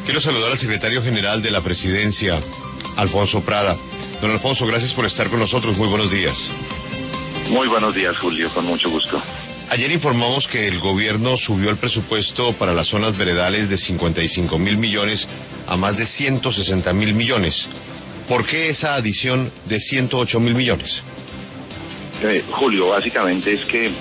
Quiero saludar al secretario general de la Presidencia, Alfonso Prada. Don Alfonso, gracias por estar con nosotros. Muy buenos días. Muy buenos días, Julio, con mucho gusto. Ayer informamos que el gobierno subió el presupuesto para las zonas veredales de 55.000 millones a más de 160.000 millones. ¿Por qué esa adición de 108.000 millones? Julio, básicamente es que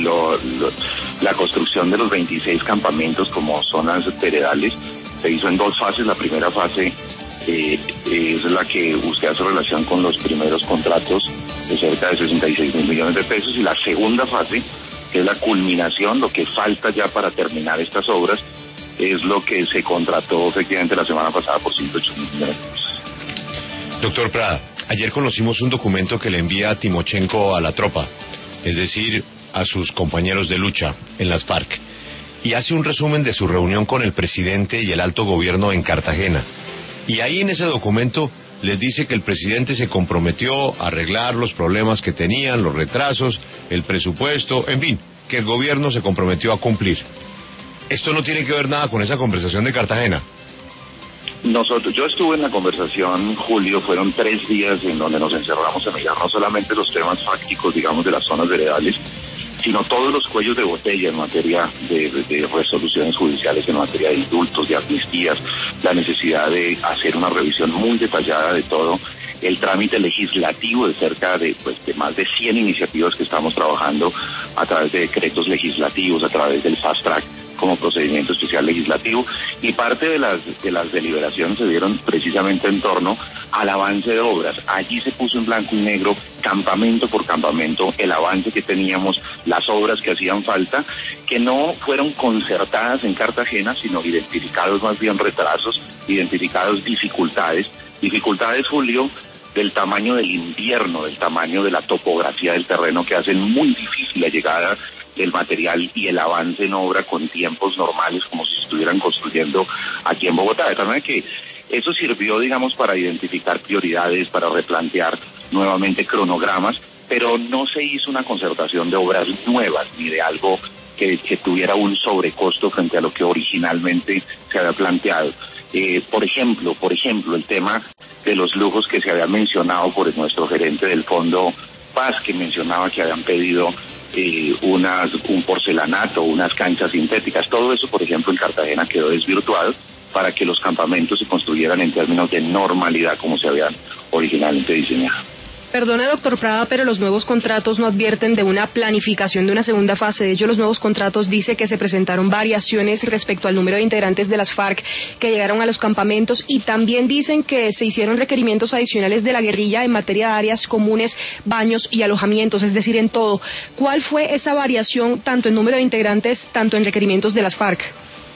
la construcción de los 26 campamentos como zonas veredales se hizo en dos fases. La primera fase es la que usted hace relación con los primeros contratos de cerca de 66.000 millones de pesos, y la segunda fase, que es la culminación, lo que falta ya para terminar estas obras, es lo que se contrató efectivamente la semana pasada por 108.000 millones de pesos. Doctor Prada, ayer conocimos un documento que le envía Timochenko a la tropa, es decir, a sus compañeros de lucha en las FARC, y hace un resumen de su reunión con el presidente y el alto gobierno en Cartagena. Y ahí en ese documento les dice que el presidente se comprometió a arreglar los problemas que tenían, los retrasos, el presupuesto, en fin, que el gobierno se comprometió a cumplir. ¿Esto no tiene que ver nada con esa conversación de Cartagena? Yo estuve en la conversación, Julio, fueron 3 días en donde nos encerramos a mirar no solamente los temas fácticos, digamos, de las zonas veredales, sino todos los cuellos de botella en materia de resoluciones judiciales, en materia de indultos, de amnistías, la necesidad de hacer una revisión muy detallada de todo el trámite legislativo de cerca de más de 100 iniciativas que estamos trabajando a través de decretos legislativos, a través del Fast Track como procedimiento especial legislativo, y parte de las deliberaciones se dieron precisamente en torno al avance de obras. Allí se puso en blanco y negro, campamento por campamento, el avance que teníamos, las obras que hacían falta, que no fueron concertadas en Cartagena, sino identificados más bien retrasos, identificados dificultades, Julio, del tamaño del invierno, del tamaño de la topografía del terreno, que hacen muy difícil la llegada del material y el avance en obra con tiempos normales, como si se estuvieran construyendo aquí en Bogotá. De tal manera que eso sirvió, digamos, para identificar prioridades, para replantear nuevamente cronogramas, pero no se hizo una concertación de obras nuevas, ni de algo que tuviera un sobrecosto frente a lo que originalmente se había planteado. Por ejemplo, el tema de los lujos que se había mencionado por nuestro gerente del Fondo Paz, que mencionaba que habían pedido un porcelanato, unas canchas sintéticas. Todo eso, por ejemplo, en Cartagena quedó desvirtuado para que los campamentos se construyeran en términos de normalidad como se habían originalmente diseñado. Perdone, doctor Prada, pero los nuevos contratos no advierten de una planificación de una segunda fase. De hecho, los nuevos contratos dice que se presentaron variaciones respecto al número de integrantes de las FARC que llegaron a los campamentos, y también dicen que se hicieron requerimientos adicionales de la guerrilla en materia de áreas comunes, baños y alojamientos, es decir, en todo. ¿Cuál fue esa variación, tanto en número de integrantes, tanto en requerimientos de las FARC?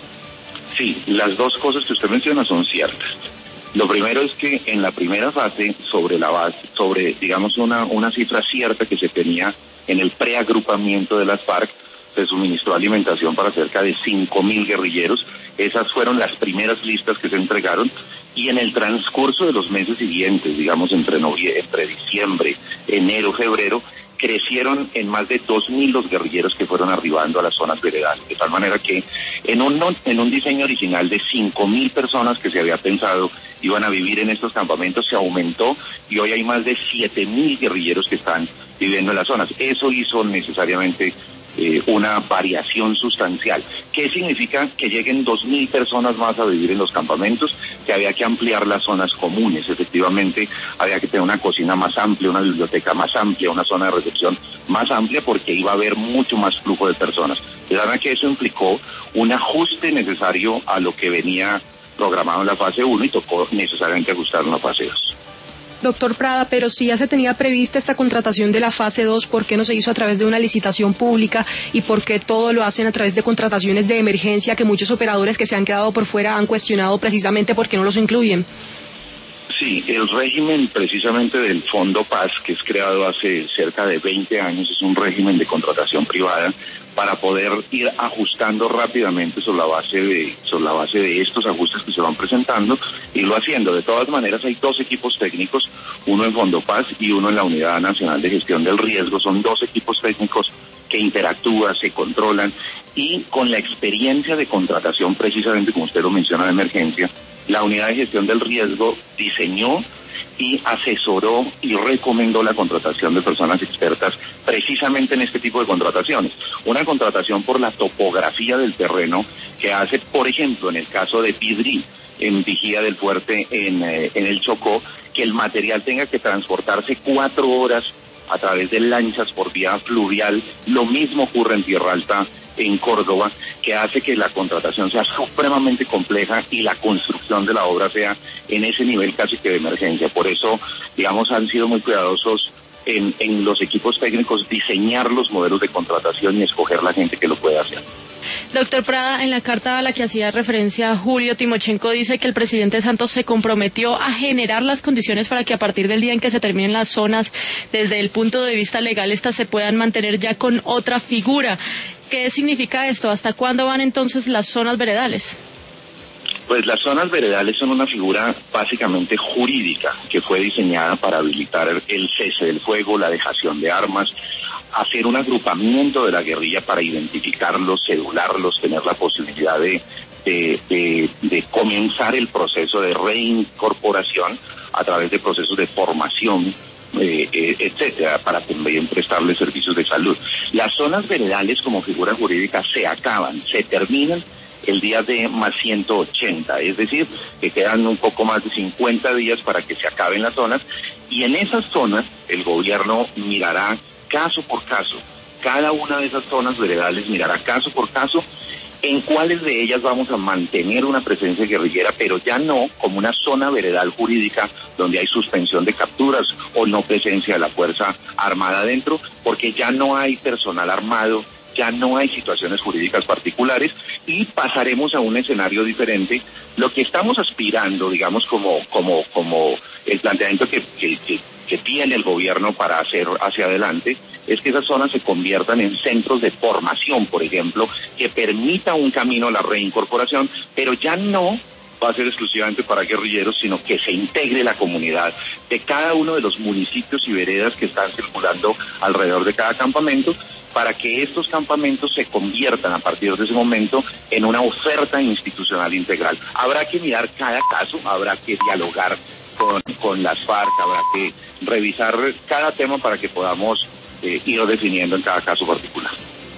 Sí, las dos cosas que usted menciona son ciertas. Lo primero es que en la primera fase, sobre digamos una cifra cierta que se tenía en el preagrupamiento de las FARC, se suministró alimentación para cerca de 5.000 guerrilleros. Esas fueron las primeras listas que se entregaron, y en el transcurso de los meses siguientes, digamos entre diciembre, enero, febrero, crecieron en más de 2.000 los guerrilleros que fueron arribando a las zonas veredales, de tal manera que en un diseño original de 5.000 personas que se había pensado iban a vivir en estos campamentos, se aumentó, y hoy hay más de 7.000 guerrilleros que están viviendo en las zonas. Eso hizo necesariamente una variación sustancial. ¿Qué significa? Que lleguen 2.000 personas más a vivir en los campamentos, que había que ampliar las zonas comunes. Efectivamente, había que tener una cocina más amplia, una biblioteca más amplia, una zona de recepción más amplia, porque iba a haber mucho más flujo de personas. De verdad que eso implicó un ajuste necesario a lo que venía programado en la fase 1 y tocó necesariamente ajustar en la fase 2. Doctor Prada, pero si ya se tenía prevista esta contratación de la fase 2, ¿por qué no se hizo a través de una licitación pública, y por qué todo lo hacen a través de contrataciones de emergencia que muchos operadores que se han quedado por fuera han cuestionado precisamente porque no los incluyen? Sí, el régimen precisamente del Fondo Paz, que es creado hace cerca de 20 años, es un régimen de contratación privada para poder ir ajustando rápidamente sobre la base de estos ajustes que se van presentando, irlo haciendo. De todas maneras, hay 2 equipos técnicos, uno en Fondo Paz y uno en la Unidad Nacional de Gestión del Riesgo. Son 2 equipos técnicos que interactúan, se controlan, y con la experiencia de contratación, precisamente como usted lo menciona, de emergencia, la unidad de gestión del riesgo diseñó y asesoró y recomendó la contratación de personas expertas precisamente en este tipo de contrataciones. Una contratación por la topografía del terreno que hace, por ejemplo, en el caso de Pidrí, en Vigía del Fuerte, en el Chocó, que el material tenga que transportarse 4 horas a través de lanchas por vía fluvial. Lo mismo ocurre en Tierra Alta, en Córdoba, que hace que la contratación sea supremamente compleja y la construcción de la obra sea en ese nivel casi que de emergencia. Por eso, digamos, han sido muy cuidadosos en los equipos técnicos diseñar los modelos de contratación y escoger la gente que lo puede hacer. Doctor Prada, en la carta a la que hacía referencia Julio Timochenko dice que el presidente Santos se comprometió a generar las condiciones para que a partir del día en que se terminen las zonas, desde el punto de vista legal, estas se puedan mantener ya con otra figura. ¿Qué significa esto? ¿Hasta cuándo van entonces las zonas veredales? Pues las zonas veredales son una figura básicamente jurídica que fue diseñada para habilitar el cese del fuego, la dejación de armas, hacer un agrupamiento de la guerrilla para identificarlos, cedularlos, tener la posibilidad de comenzar el proceso de reincorporación a través de procesos de formación, etcétera, para también prestarles servicios de salud. Las zonas veredales como figura jurídica se acaban, se terminan el día de más 180, es decir, que quedan un poco más de 50 días para que se acaben las zonas, y en esas zonas el gobierno mirará caso por caso, cada una de esas zonas veredales mirará caso por caso en cuáles de ellas vamos a mantener una presencia guerrillera, pero ya no como una zona veredal jurídica donde hay suspensión de capturas o no presencia de la fuerza armada dentro, porque ya no hay personal armado, ya no hay situaciones jurídicas particulares y pasaremos a un escenario diferente. Lo que estamos aspirando, digamos, como el planteamiento que tiene el gobierno para hacer hacia adelante, es que esas zonas se conviertan en centros de formación, por ejemplo, que permita un camino a la reincorporación, pero ya no va a ser exclusivamente para guerrilleros, sino que se integre la comunidad de cada uno de los municipios y veredas que están circulando alrededor de cada campamento, para que estos campamentos se conviertan a partir de ese momento en una oferta institucional integral. Habrá que mirar cada caso, habrá que dialogar con las FARC, habrá que revisar cada tema para que podamos ir definiendo en cada caso particular.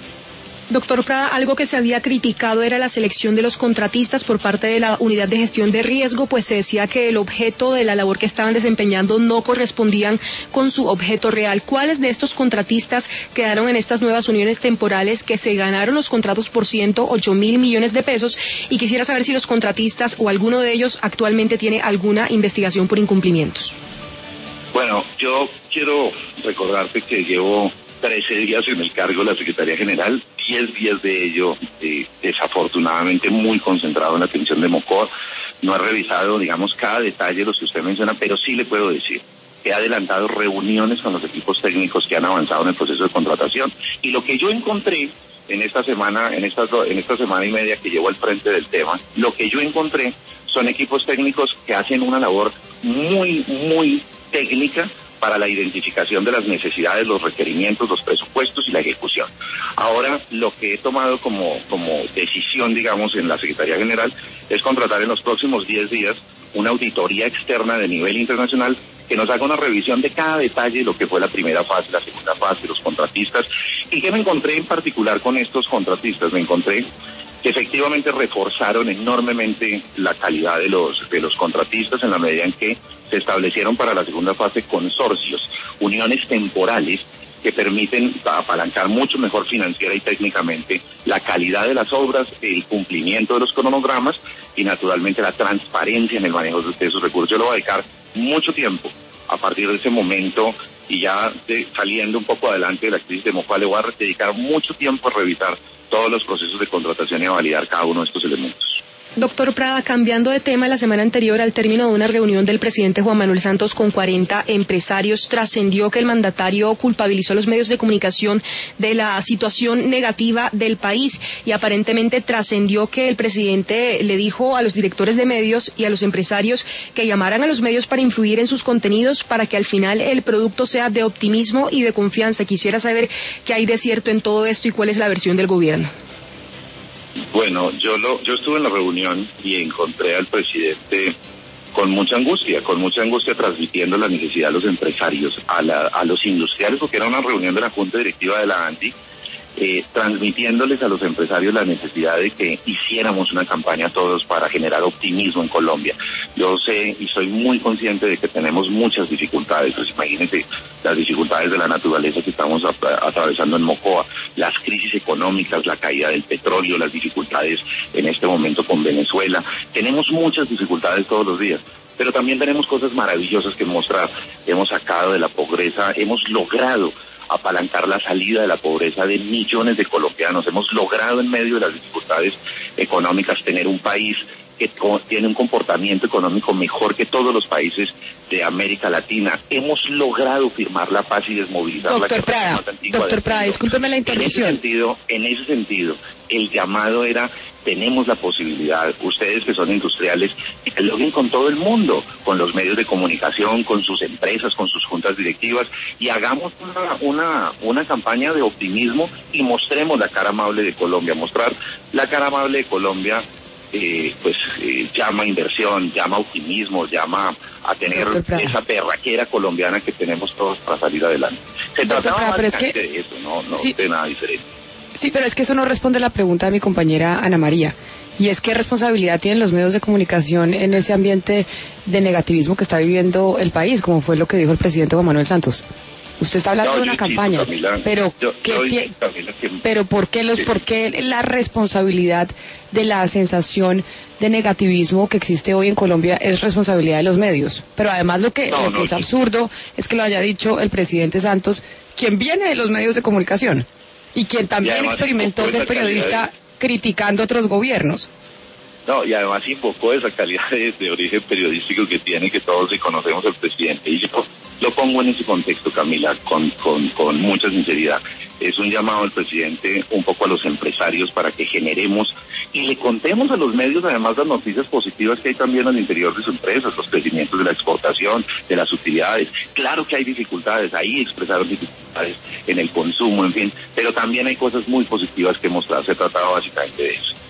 Doctor Prada, algo que se había criticado era la selección de los contratistas por parte de la Unidad de Gestión de Riesgo, pues se decía que el objeto de la labor que estaban desempeñando no correspondían con su objeto real. ¿Cuáles de estos contratistas quedaron en estas nuevas uniones temporales que se ganaron los contratos por 108.000 millones de pesos? Y quisiera saber si los contratistas o alguno de ellos actualmente tiene alguna investigación por incumplimientos. Bueno, yo quiero recordarte que llevo 13 días en el cargo de la Secretaría General, 10 días de ello desafortunadamente muy concentrado en la atención de Mocoa. No he revisado, digamos, cada detalle de los que usted menciona, pero sí le puedo decir que he adelantado reuniones con los equipos técnicos que han avanzado en el proceso de contratación. Y lo que yo encontré en esta semana y media que llevo al frente del tema, lo que yo encontré son equipos técnicos que hacen una labor muy, muy técnica para la identificación de las necesidades, los requerimientos, los presupuestos y la ejecución. Ahora, lo que he tomado como decisión, digamos, en la Secretaría General, es contratar en los próximos 10 días una auditoría externa de nivel internacional que nos haga una revisión de cada detalle de lo que fue la primera fase, la segunda fase, los contratistas. ¿Y qué me encontré en particular con estos contratistas? Me encontré que efectivamente reforzaron enormemente la calidad de los contratistas en la medida en que se establecieron para la segunda fase consorcios, uniones temporales que permiten apalancar mucho mejor financiera y técnicamente la calidad de las obras, el cumplimiento de los cronogramas y naturalmente la transparencia en el manejo de esos recursos. Yo lo voy a dedicar mucho tiempo a partir de ese momento y ya saliendo un poco adelante de la crisis de Mocoa, le voy a dedicar mucho tiempo a revisar todos los procesos de contratación y a validar cada uno de estos elementos. Doctor Prada, cambiando de tema, la semana anterior, al término de una reunión del presidente Juan Manuel Santos con 40 empresarios, trascendió que el mandatario culpabilizó a los medios de comunicación de la situación negativa del país y aparentemente trascendió que el presidente le dijo a los directores de medios y a los empresarios que llamaran a los medios para influir en sus contenidos para que al final el producto sea de optimismo y de confianza. Quisiera saber qué hay de cierto en todo esto y cuál es la versión del gobierno. Bueno, yo estuve en la reunión y encontré al presidente con mucha angustia transmitiendo la necesidad de los empresarios a los industriales, porque era una reunión de la Junta Directiva de la ANDI, transmitiéndoles a los empresarios la necesidad de que hiciéramos una campaña todos para generar optimismo en Colombia. Yo sé y soy muy consciente de que tenemos muchas dificultades, pues imagínense las dificultades de la naturaleza que estamos atravesando en Mocoa, las crisis económicas, la caída del petróleo, las dificultades en este momento con Venezuela. Tenemos muchas dificultades todos los días, pero también tenemos cosas maravillosas que mostrar. Hemos sacado de la pobreza, hemos logrado apalancar la salida de la pobreza de millones de colombianos. Hemos logrado en medio de las dificultades económicas tener un país que tiene un comportamiento económico mejor que todos los países de América Latina. Hemos logrado firmar la paz y desmovilizar la guerra más antigua. Doctor Prada, discúlpeme la interrupción. En ese sentido, el llamado era: tenemos la posibilidad, ustedes que son industriales, que logren con todo el mundo, con los medios de comunicación, con sus empresas, con sus juntas directivas, y hagamos una campaña de optimismo y mostremos la cara amable de Colombia. Mostrar la cara amable de Colombia llama inversión, llama optimismo, llama a tener esa berraquera colombiana que tenemos todos para salir adelante. Se trataba básicamente de eso, no de nada diferente. Sí, pero es que eso no responde a la pregunta de mi compañera Ana María. Y es qué responsabilidad tienen los medios de comunicación en ese ambiente de negativismo que está viviendo el país, como fue lo que dijo el presidente Juan Manuel Santos. Usted está hablando de una campaña, Camila, pero ¿por qué la responsabilidad de la sensación de negativismo que existe hoy en Colombia es responsabilidad de los medios? Pero además lo que es absurdo es que lo haya dicho el presidente Santos, quien viene de los medios de comunicación y quien también experimentó ser periodista criticando otros gobiernos. No, y además invocó esa calidad de origen periodístico que tiene, que todos reconocemos al presidente. Y yo lo pongo en ese contexto, Camila, con mucha sinceridad. Es un llamado al presidente, un poco a los empresarios, para que generemos y le contemos a los medios, además, las noticias positivas que hay también al interior de sus empresas, los crecimientos de la exportación, de las utilidades. Claro que hay dificultades, ahí expresaron dificultades en el consumo, en fin, pero también hay cosas muy positivas que mostrar. Se trataba básicamente de eso.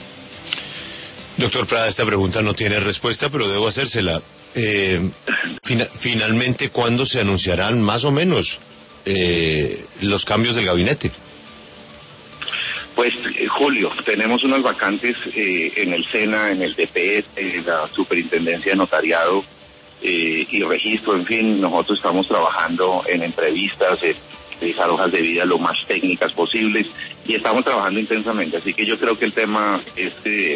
Doctor Prada, esta pregunta no tiene respuesta, pero debo hacérsela. Finalmente, ¿cuándo se anunciarán más o menos los cambios del gabinete? Pues, Julio, tenemos unas vacantes en el SENA, en el DPS, en la Superintendencia de Notariado y Registro. En fin, nosotros estamos trabajando en entrevistas, realizar hojas de vida lo más técnicas posibles, y estamos trabajando intensamente. Así que yo creo que el tema es de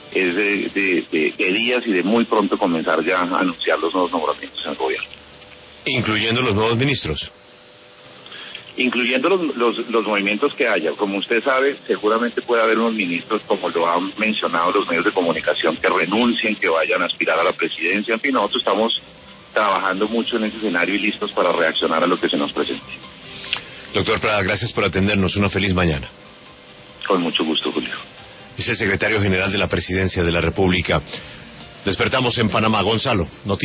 días y de muy pronto comenzar ya a anunciar los nuevos nombramientos en el gobierno. ¿Incluyendo los nuevos ministros? Incluyendo los movimientos que haya. Como usted sabe, seguramente puede haber unos ministros, como lo han mencionado los medios de comunicación, que renuncien, que vayan a aspirar a la presidencia. En fin, nosotros estamos trabajando mucho en ese escenario y listos para reaccionar a lo que se nos presente. Doctor Prada, gracias por atendernos. Una feliz mañana. Con mucho gusto, Julio. Es el secretario general de la Presidencia de la República. Despertamos en Panamá. Gonzalo, noticias.